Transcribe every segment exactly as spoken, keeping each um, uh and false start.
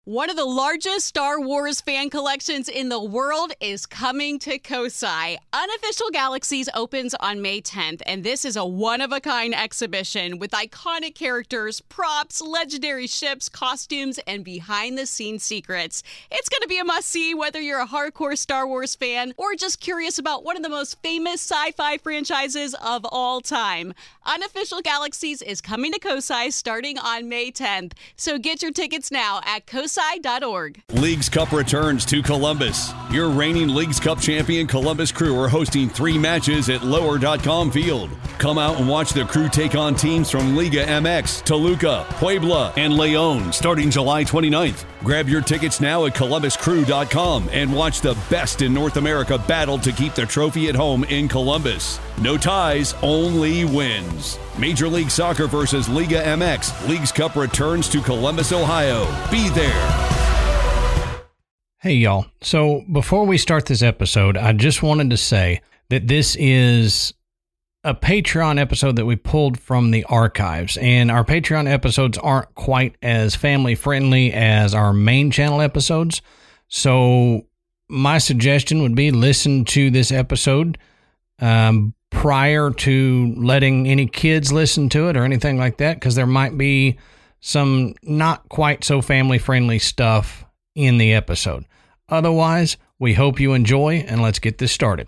One of the largest Star Wars fan collections in the world is coming to Kosai. Unofficial Galaxies opens on May tenth, and this is a one-of-a-kind exhibition with iconic characters, props, legendary ships, costumes, and behind-the-scenes secrets. It's going to be a must-see whether you're a hardcore Star Wars fan or just curious about one of the most famous sci-fi franchises of all time. Unofficial Galaxies is coming to Kosai starting on May tenth, so get your tickets now at kosai dot org. Leagues Cup returns to Columbus. Your reigning Leagues Cup champion Columbus Crew are hosting three matches at lower dot com Field. Come out and watch the Crew take on teams from Liga M X, Toluca, Puebla, and Leon starting July twenty-ninth. Grab your tickets now at columbus crew dot com and watch the best in North America battle to keep the trophy at home in Columbus. No ties, only wins. Major League Soccer versus Liga M X. Leagues Cup returns to Columbus, Ohio. Be there. Hey, y'all. So before we start this episode, I just wanted to say that this is a Patreon episode that we pulled from the archives, and our Patreon episodes aren't quite as family friendly as our main channel episodes. So my suggestion would be listen to this episode um, prior to letting any kids listen to it or anything like that, because there might be some not quite so family friendly stuff in the episode. Otherwise, we hope you enjoy, and let's get this started.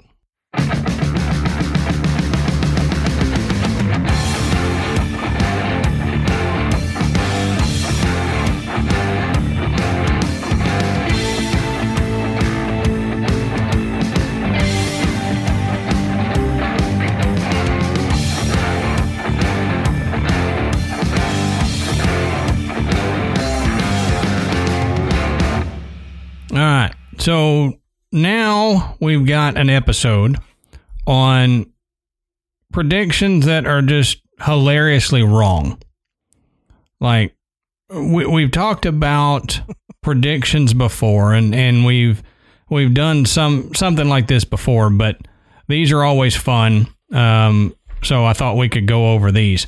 All right, so now we've got an episode on predictions that are just hilariously wrong. Like, we, we've talked about predictions before, and, and we've we've done some something like this before, but these are always fun, um, so I thought we could go over these.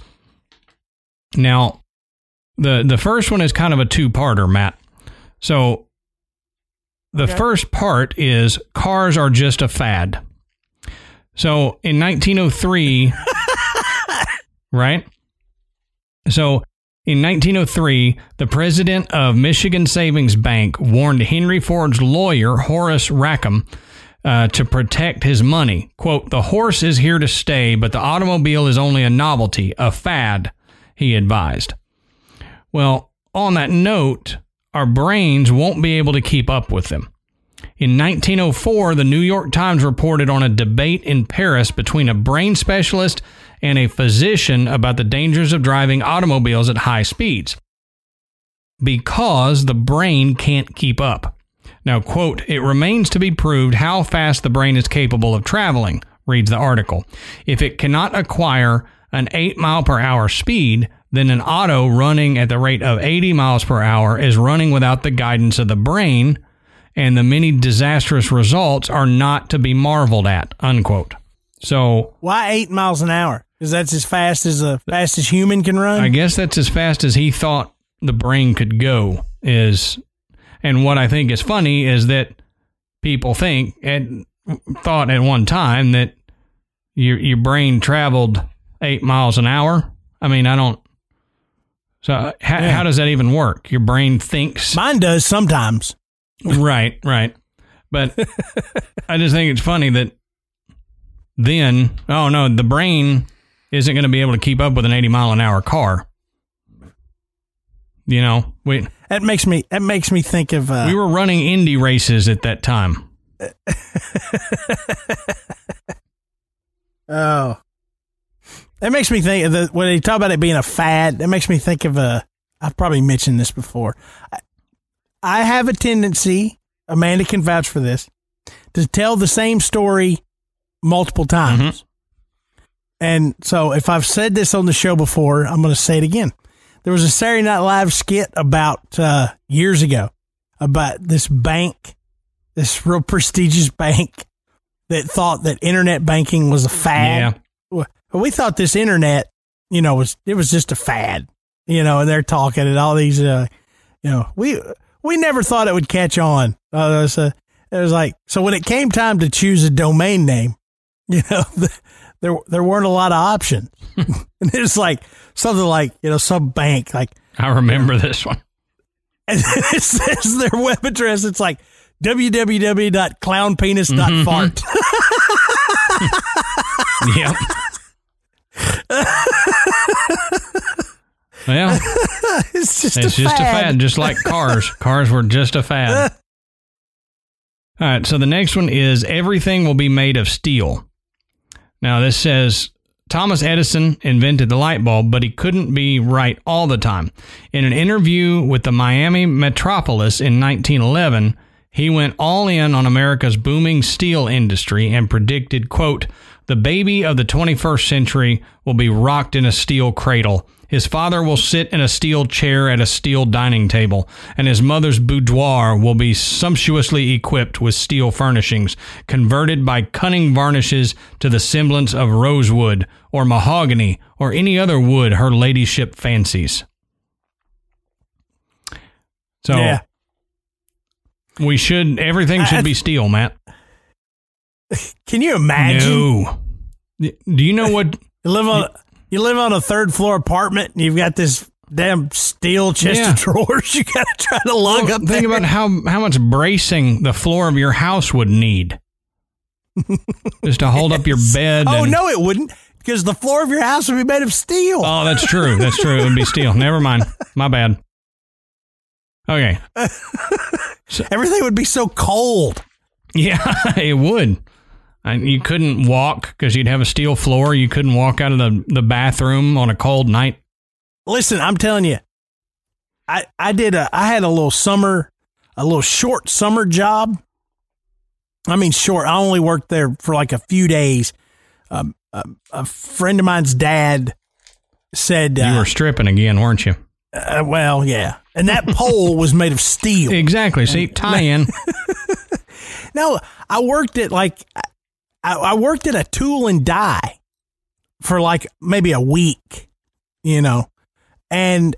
Now, the, the first one is kind of a two-parter, Matt. So, The okay. first part is cars are just a fad. So in nineteen oh three, right? So in nineteen oh three, the president of Michigan Savings Bank warned Henry Ford's lawyer, Horace Rackham, uh, to protect his money. Quote, "The horse is here to stay, but the automobile is only a novelty, a fad," he advised. Well, on that note, our brains won't be able to keep up with them. In nineteen oh four, the New York Times reported on a debate in Paris between a brain specialist and a physician about the dangers of driving automobiles at high speeds because the brain can't keep up. Now, quote, "It remains to be proved how fast the brain is capable of traveling," reads the article. "If it cannot acquire an eight mile per hour speed, then an auto running at the rate of eighty miles per hour is running without the guidance of the brain, and the many disastrous results are not to be marveled at," unquote. So, why eight miles an hour? Because that's as fast as the fastest human can run? I guess that's as fast as he thought the brain could go. Is, and what I think is funny is that people think and thought at one time that your your brain traveled eight miles an hour. I mean, I don't. So how, yeah. how does that even work? Your brain thinks. Mine does sometimes. Right, right. But I just think it's funny that then, oh no, the brain isn't going to be able to keep up with an eighty mile an hour car. You know, we that makes me that makes me think of uh, we were running Indy races at that time. Oh. That makes me think of the, when you talk about it being a fad, that makes me think of a, I've probably mentioned this before. I, I have a tendency, Amanda can vouch for this, to tell the same story multiple times. Mm-hmm. And so if I've said this on the show before, I'm going to say it again. There was a Saturday Night Live skit about uh, years ago about this bank, this real prestigious bank that thought that internet banking was a fad. Yeah. We thought this internet, you know, was it was just a fad, you know, and they're talking and all these, uh, you know, we we never thought it would catch on. Uh, it, was a, it was like, so when it came time to choose a domain name, you know, the, there there weren't a lot of options. And it was like something like, you know, some bank. Like I remember this one. And it says their web address. It's like w w w dot clown penis dot fart. Yep. Well, it's just, it's a, just fad. a fad, just like cars. Cars were just a fad. All right, so the next one is everything will be made of steel. Now, this says Thomas Edison invented the light bulb, but he couldn't be right all the time. In an interview with the Miami Metropolis in nineteen eleven, he went all in on America's booming steel industry and predicted, quote, the baby of the twenty-first century will be rocked in a steel cradle. His father will sit in a steel chair at a steel dining table, and his mother's boudoir will be sumptuously equipped with steel furnishings, converted by cunning varnishes to the semblance of rosewood or mahogany or any other wood her ladyship fancies. So, yeah. we should, everything should I, be steel, Matt. Can you imagine? No. Do you know what? You live on you live on a third floor apartment and you've got this damn steel chest Yeah. of drawers you got to try to lug Well, up think there. about how, how much bracing the floor of your house would need. Just to hold up your bed. Oh, and, no, it wouldn't, because the floor of your house would be made of steel. Oh, that's true. That's true. It would be steel. Never mind. My bad. Okay. Everything would be so cold. Yeah, it would. And you couldn't walk because you'd have a steel floor. You couldn't walk out of the, the bathroom on a cold night. Listen, I'm telling you, I, I did a, I had a little summer, a little short summer job. I mean, short. I only worked there for like a few days. Um, a, a friend of mine's dad said, You uh, were stripping again, weren't you? uh, well, yeah. And that pole was made of steel. Exactly. See, tie in. No, I worked at like, I, I worked at a tool and die for like maybe a week, you know, and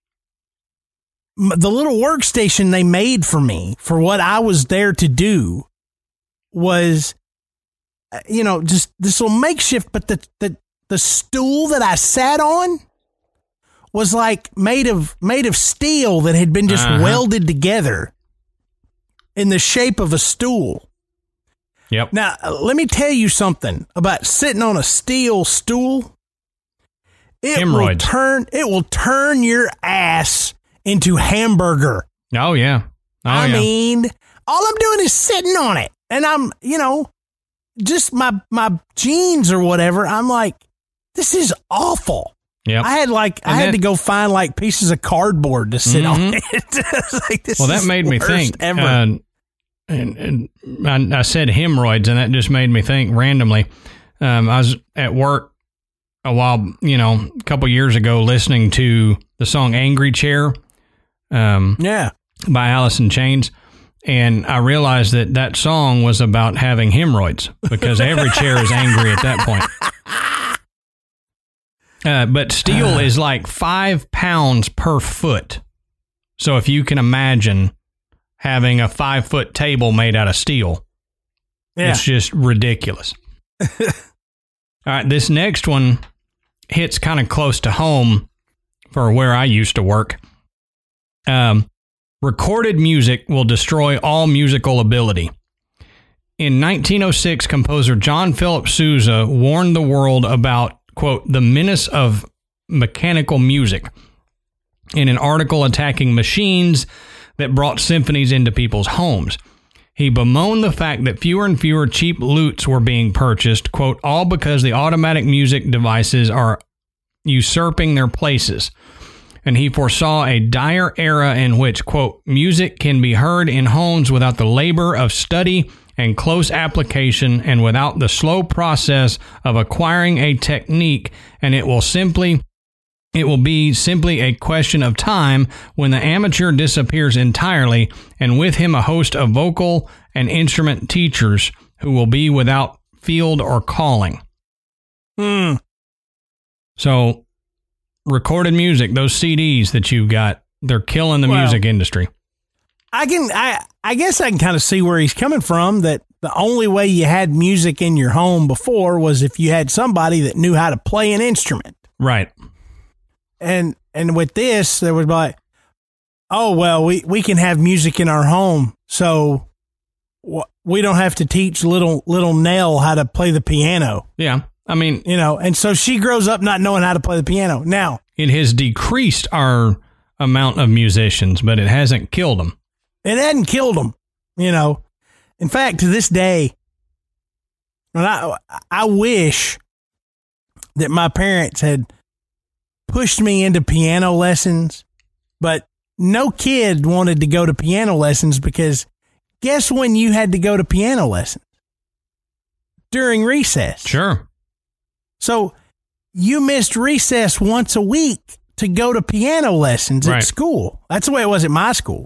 m- the little workstation they made for me for what I was there to do was, uh, you know, just this little makeshift, but the, the, the stool that I sat on was like made of, made of steel that had been just Uh-huh. welded together in the shape of a stool. Yep. Now, uh, let me tell you something about sitting on a steel stool. It will Hemorrhoids. turn it will turn your ass into hamburger. Oh, yeah. Oh, I yeah. mean, all I'm doing is sitting on it. And I'm, you know, just my my jeans or whatever. I'm like, this is awful. Yep. I had like I And had that- to go find like pieces of cardboard to sit on it. I was like, this Well, that is made the me worst think. ever. Uh, and, and I, I said hemorrhoids, and that just made me think randomly. Um, I was at work a while, you know, a couple years ago, listening to the song "Angry Chair" um, yeah. by Alice in Chains, and I realized that that song was about having hemorrhoids because every chair is angry at that point. Uh, but steel is like five pounds per foot. So if you can imagine having a five foot table made out of steel, Yeah. it's just ridiculous. All right, this next one hits kind of close to home for where I used to work. Um, recorded music will destroy all musical ability. In nineteen oh six, composer John Philip Sousa warned the world about, quote, the menace of mechanical music in an article attacking machines that brought symphonies into people's homes. He bemoaned the fact that fewer and fewer cheap lutes were being purchased, quote, all because the automatic music devices are usurping their places. And he foresaw a dire era in which, quote, music can be heard in homes without the labor of study and close application and without the slow process of acquiring a technique, and it will simply It will be simply a question of time when the amateur disappears entirely, and with him a host of vocal and instrument teachers who will be without field or calling. Hmm. So, recorded music, those C Ds that you've got, they're killing the Well, music industry. I can, I, I guess I can kind of see where he's coming from, that the only way you had music in your home before was if you had somebody that knew how to play an instrument. Right. And, and with this, there was like, oh, well, we, we can have music in our home. So we don't have to teach little, little Nell how to play the piano. Yeah. I mean, you know, and so she grows up not knowing how to play the piano. Now, it has decreased our amount of musicians, but it hasn't killed them. It hadn't killed them, you know. In fact, to this day, and I, I wish that my parents had pushed me into piano lessons, but no kid wanted to go to piano lessons because guess when you had to go to piano lessons? During recess. Sure. So you missed recess once a week to go to piano lessons right. at school. That's the way it was at my school.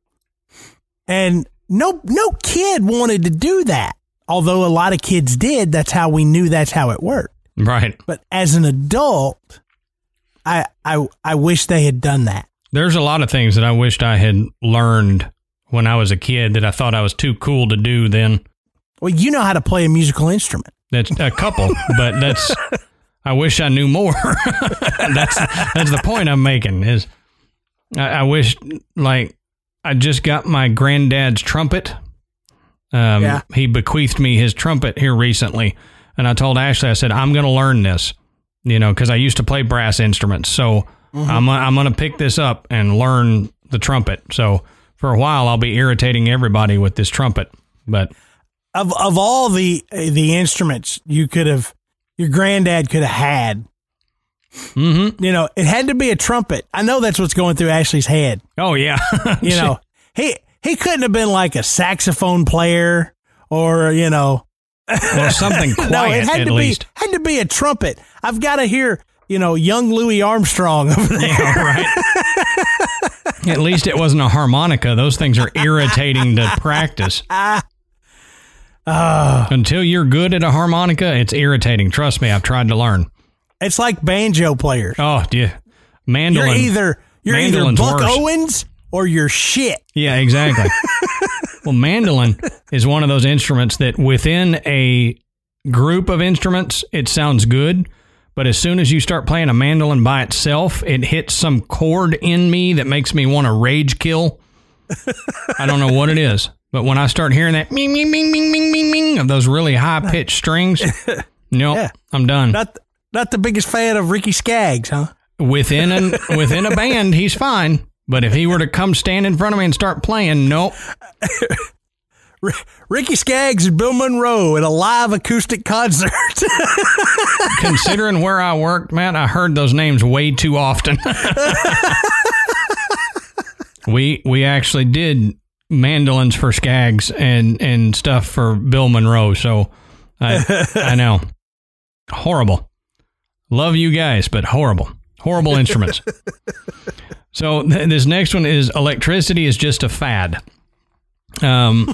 And no no kid wanted to do that. Although a lot of kids did, that's how we knew that's how it worked. Right. But as an adult, I I I wish they had done that. There's a lot of things that I wished I had learned when I was a kid that I thought I was too cool to do then. Well, you know how to play a musical instrument. That's a couple, but that's I wish I knew more. that's that's the point I'm making is I, I wish like I just got my granddad's trumpet. Um, yeah. He bequeathed me his trumpet here recently. And I told Ashley, I said, I'm going to learn this, you know, because I used to play brass instruments. So mm-hmm. I'm, I'm going to pick this up and learn the trumpet. So for a while, I'll be irritating everybody with this trumpet. But of of all the the instruments you could have, your granddad could have had, mm-hmm. you know, it had to be a trumpet. I know that's what's going through Ashley's head. Oh, yeah. you know, he he couldn't have been like a saxophone player or, you know. Well, something quiet, no, it had at to least. Be, had to be a trumpet. I've got to hear, you know, young Louis Armstrong over there. Yeah, right. At least it wasn't a harmonica. Those things are irritating to practice. Uh, Until you're good at a harmonica, it's irritating. Trust me, I've tried to learn. It's like banjo players. Oh, yeah. Mandolin. You're either you're either Buck worse. Owens or you're shit. Yeah, exactly. Well, mandolin is one of those instruments that within a group of instruments, it sounds good. But as soon as you start playing a mandolin by itself, it hits some chord in me that makes me want to rage kill. I don't know what it is. But when I start hearing that ming, ming, ming, ming, ming, ming, ming of those really high-pitched strings, nope, yeah. I'm done. Not, not the biggest fan of Ricky Skaggs, huh? Within an, within a band, he's fine. But if he were to come stand in front of me and start playing, nope. R- Ricky Skaggs and Bill Monroe at a live acoustic concert. Considering where I worked, man, I heard those names way too often. we we actually did mandolins for Skaggs and, and stuff for Bill Monroe, so I I know. Horrible. Love you guys, but horrible. Horrible instruments. So th- this next one is electricity is just a fad. Um,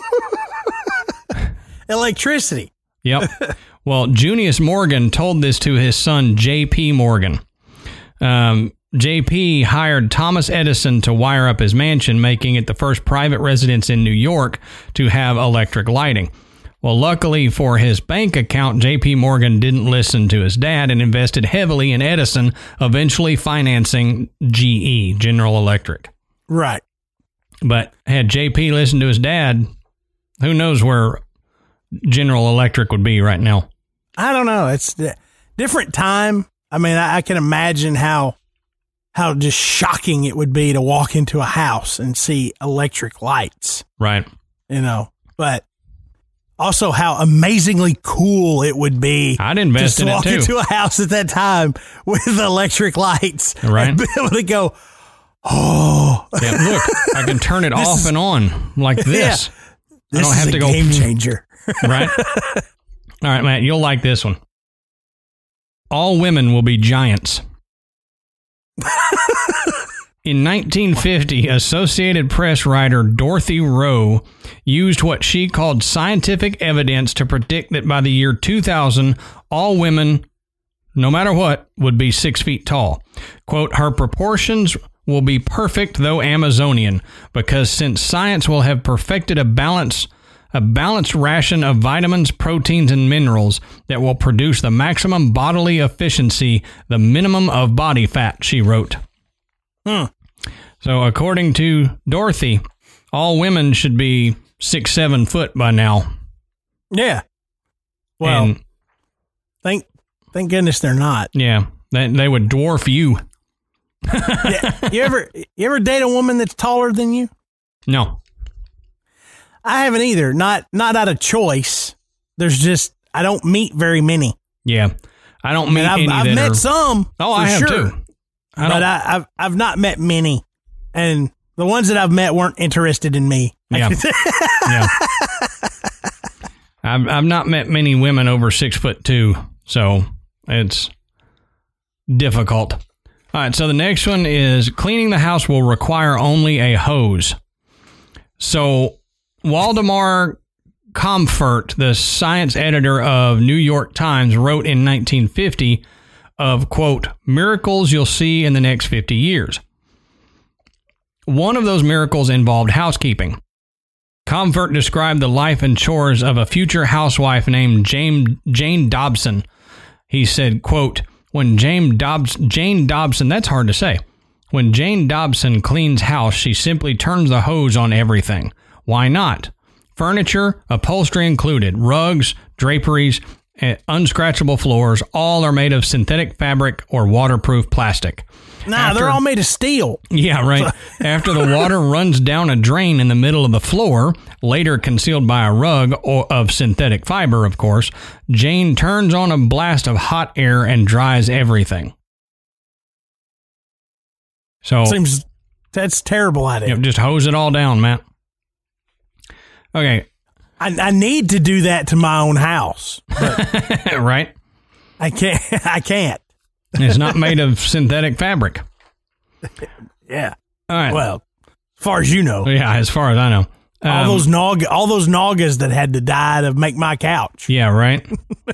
electricity. Yep. Well, Junius Morgan told this to his son, J P Morgan. Um, J P hired Thomas Edison to wire up his mansion, making it the first private residence in New York to have electric lighting. Well, luckily for his bank account, J P Morgan didn't listen to his dad and invested heavily in Edison, eventually financing G E, General Electric. Right. But had J P listened to his dad, who knows where General Electric would be right now? I don't know. It's a different time. I mean, I, I can imagine how how just shocking it would be to walk into a house and see electric lights. Right. You know, but also how amazingly cool it would be. I'd invest in it too. To walk into a house at that time with electric lights. Right. And be able to go, oh. Yeah, look, I can turn it off is, and on like this. Yeah, this I don't have is to a go game changer. Right? All right, Matt, you'll like this one. All women will be giants. In nineteen fifty, Associated Press writer Dorothy Rowe used what she called scientific evidence to predict that by the year two thousand, all women, no matter what, would be six feet tall. Quote, her proportions will be perfect, though Amazonian, because since science will have perfected a balance, a balanced ration of vitamins, proteins, and minerals that will produce the maximum bodily efficiency, the minimum of body fat, she wrote. Hmm. So according to Dorothy, all women should be six, seven foot by now. Yeah. Well, and, thank thank goodness they're not. Yeah, they, they would dwarf you. Yeah. You ever you ever date a woman that's taller than you? No. I haven't either. Not not out of choice. There's just I don't meet very many. Yeah, I don't meet and I've, any. I've that met are, some. Oh, I have sure. too. I but I, I've I've not met many, and the ones that I've met weren't interested in me. Yeah, yeah. I've I've not met many women over six foot two, so it's difficult. All right, so the next one is cleaning the house will require only a hose. So Waldemar Comfort, the science editor of New York Times, wrote in nineteen fifty of, quote, miracles you'll see in the next fifty years. One of those miracles involved housekeeping. Comfort described the life and chores of a future housewife named Jane, Jane Dobson. He said, quote, when Jane, Dobs, Jane Dobson, that's hard to say. When Jane Dobson cleans house, she simply turns the hose on everything. Why not? Furniture, upholstery included, rugs, draperies, unscratchable floors, all are made of synthetic fabric or waterproof plastic. Nah, After, they're all made of steel. Yeah, right. After the water runs down a drain in the middle of the floor, later concealed by a rug or of synthetic fiber, of course, Jane turns on a blast of hot air and dries everything. So seems that's a terrible idea. You know, just hose it all down, Matt. Okay. I, I need to do that to my own house. But right? I can't. I can't. It's not made of synthetic fabric. Yeah. All right. Well, as far as you know. Yeah, as far as I know. Um, all those nog, all those Nagas that had to die to make my couch. Yeah, right.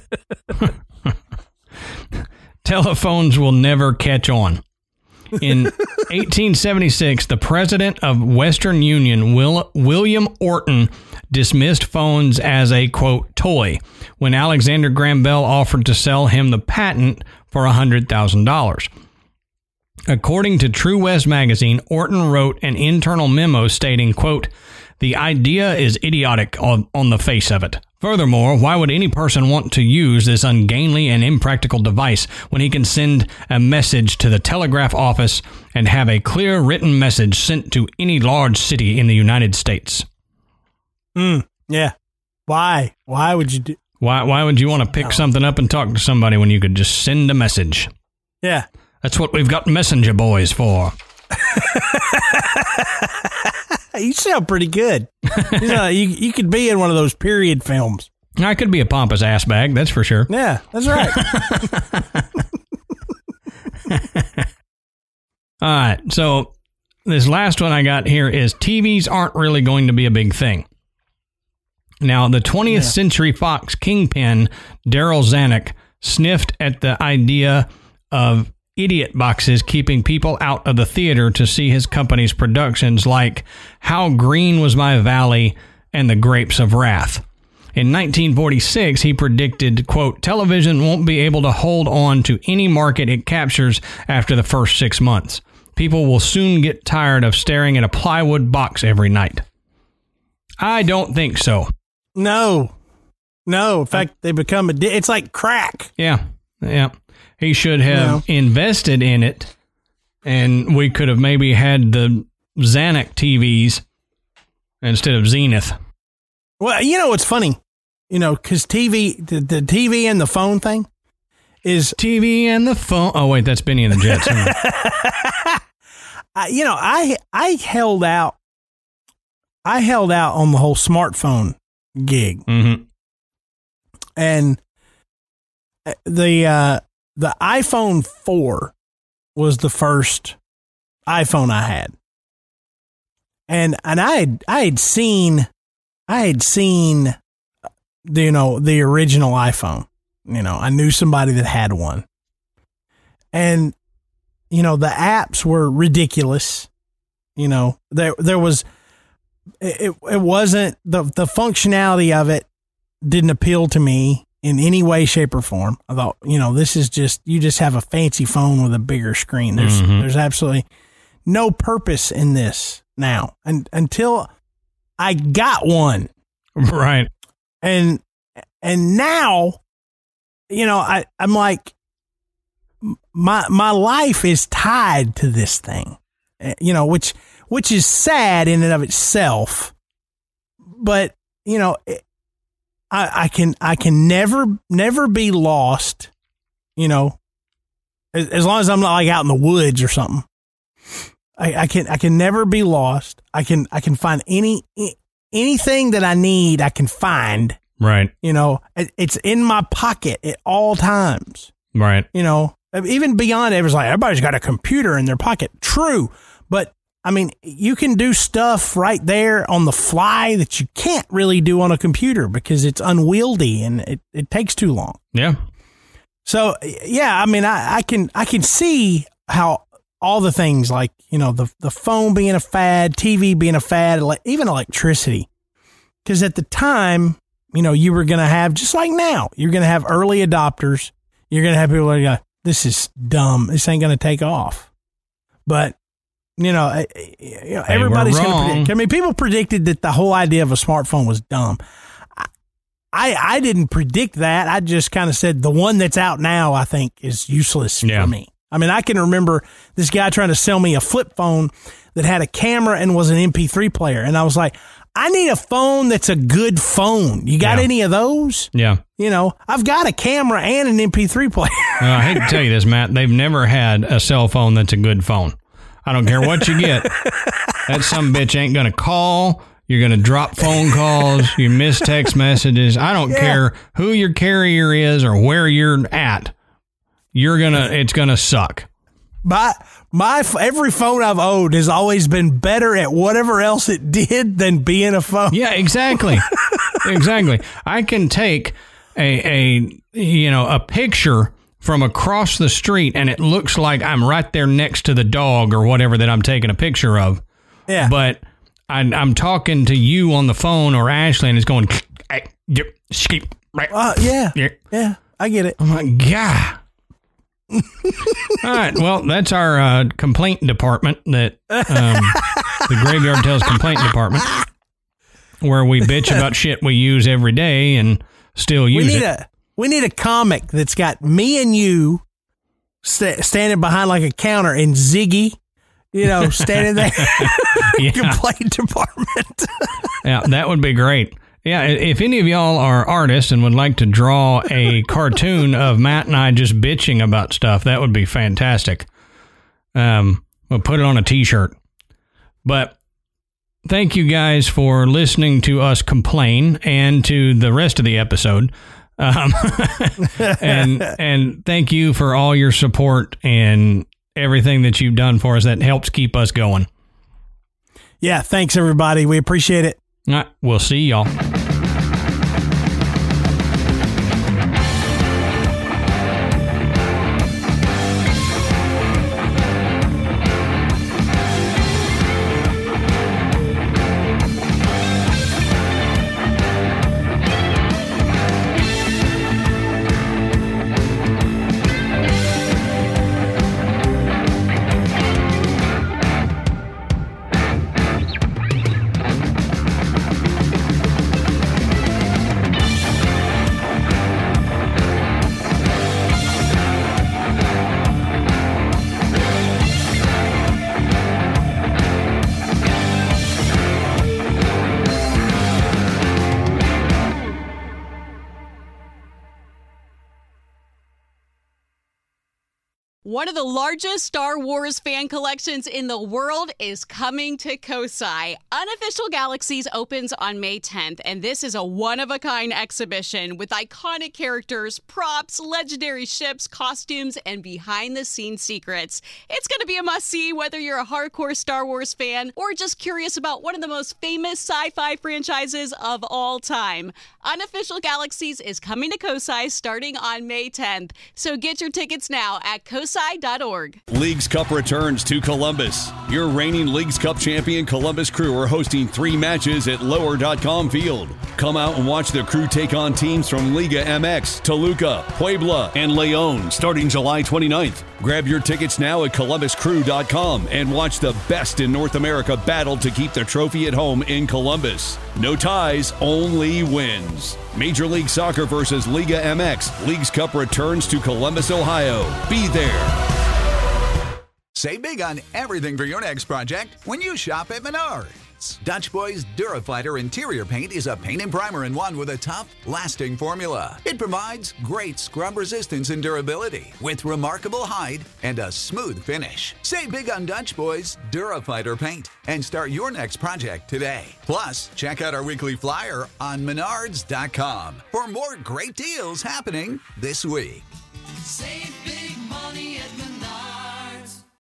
Telephones will never catch on. In eighteen seventy-six, the president of Western Union, Will, William Orton, dismissed phones as a, quote, toy when Alexander Graham Bell offered to sell him the patent for one hundred thousand dollars. According to True West magazine, Orton wrote an internal memo stating, quote, the idea is idiotic on, on the face of it. Furthermore, why would any person want to use this ungainly and impractical device when he can send a message to the telegraph office and have a clear written message sent to any large city in the United States? Hmm. Yeah. Why? Why would you do? Why? Why would you want to pick no. something up and talk to somebody when you could just send a message? Yeah. That's what we've got messenger boys for. You sound pretty good. You know, you you could be in one of those period films. I could be a pompous ass bag, that's for sure. Yeah, that's right. All right, so this last one I got here is T Vs aren't really going to be a big thing. Now, the twentieth yeah. Century Fox kingpin Daryl Zanuck sniffed at the idea of idiot boxes keeping people out of the theater to see his company's productions like How Green Was My Valley and The Grapes of Wrath. In nineteen forty-six, he predicted, quote, television won't be able to hold on to any market it captures after the first six months. People will soon get tired of staring at a plywood box every night. I don't think so. No. No. In fact, they become a... It's like crack. Yeah. Yeah. He should have no. invested in it, and we could have maybe had the Zanuck T Vs instead of Zenith. Well, you know what's funny? You know, because T V, the, the T V and the phone thing is... T V and the phone... Oh, wait, that's Benny and the Jets. I, you know, I I held out. I held out on the whole smartphone gig. Mm-hmm. And the... Uh, The iPhone four was the first iPhone I had. And and I had I had seen I had seen the, you know, the original iPhone. You know, I knew somebody that had one. And you know, the apps were ridiculous. You know, there there was, it, it wasn't, the, the functionality of it didn't appeal to me in any way, shape, or form. I thought, you know, this is just, you just have a fancy phone with a bigger screen. There's mm-hmm. there's absolutely no purpose in this now. And until I got one. Right. And and now, you know, I, I'm like, my my life is tied to this thing. You know, which which is sad in and of itself. But, you know, it, I, I can I can never never be lost, you know, as, as long as I'm not like out in the woods or something. I, I can I can never be lost. I can I can find any anything that I need. I can find. Right. You know, it, it's in my pocket at all times. Right. You know, even beyond it was like everybody's got a computer in their pocket. True, but I mean, you can do stuff right there on the fly that you can't really do on a computer because it's unwieldy and it, it takes too long. Yeah. So, yeah, I mean, I, I can I can see how all the things like, you know, the, the phone being a fad, T V being a fad, even electricity. Because at the time, you know, you were going to have, just like now, you're going to have early adopters. You're going to have people that go, this is dumb. This ain't going to take off. But You know, you know everybody's going to predict. I mean, people predicted that the whole idea of a smartphone was dumb. I I didn't predict that. I just kind of said the one that's out now, I think, is useless yeah. for me. I mean, I can remember this guy trying to sell me a flip phone that had a camera and was an M P three player. And I was like, I need a phone that's a good phone. You got yeah. any of those? Yeah. You know, I've got a camera and an M P three player. uh, I hate to tell you this, Matt. They've never had a cell phone that's a good phone. I don't care what you get. That some bitch ain't going to call. You're going to drop phone calls. You miss text messages. I don't yeah. care who your carrier is or where you're at. You're going to, it's going to suck. My, my, every phone I've owned has always been better at whatever else it did than being a phone. Yeah, exactly. Exactly. I can take a, a, you know, a picture from across the street, and it looks like I'm right there next to the dog or whatever that I'm taking a picture of. Yeah. But I, I'm talking to you on the phone or Ashley, and it's going, hey, yep, skip, right. Uh, yeah. yeah. Yeah. I get it. I'm like, God. All right. Well, that's our uh, complaint department, that um, the Graveyard Tales complaint department, where we bitch about shit we use every day and still use we need it. A- We need a comic that's got me and you st- standing behind like a counter and Ziggy, you know, standing there. Yeah. Complaint department. Yeah, that would be great. Yeah, if any of y'all are artists and would like to draw a cartoon of Matt and I just bitching about stuff, that would be fantastic. Um, we'll put it on a t-shirt. But thank you guys for listening to us complain and to the rest of the episode. Um, and and thank you for all your support and everything that you've done for us that helps keep us going. Yeah, thanks everybody. We appreciate it. All right, we'll see y'all. One of the largest Star Wars fan collections in the world is coming to Kosai. Unofficial Galaxies opens on May tenth, and this is a one-of-a-kind exhibition with iconic characters, props, legendary ships, costumes, and behind-the-scenes secrets. It's going to be a must-see whether you're a hardcore Star Wars fan or just curious about one of the most famous sci-fi franchises of all time. Unofficial Galaxies is coming to Kosai starting on May tenth, so get your tickets now at Kosai cosi dot org. Leagues Cup returns to Columbus. Your reigning Leagues Cup champion Columbus Crew are hosting three matches at lower dot com field. Come out and watch the Crew take on teams from Liga M X, Toluca, Puebla, and Leon starting July twenty-ninth. Grab your tickets now at columbus crew dot com and watch the best in North America battle to keep the trophy at home in Columbus. No ties, only wins. Major League Soccer versus Liga M X. Leagues Cup returns to Columbus, Ohio. Be there. Save big on everything for your next project when you shop at Menards. Dutch Boys Durafighter interior paint is a paint and primer in one with a tough, lasting formula. It provides great scrub resistance and durability with remarkable hide and a smooth finish. Save big on Dutch Boys Durafighter paint and start your next project today. Plus, check out our weekly flyer on menards dot com for more great deals happening this week. Save big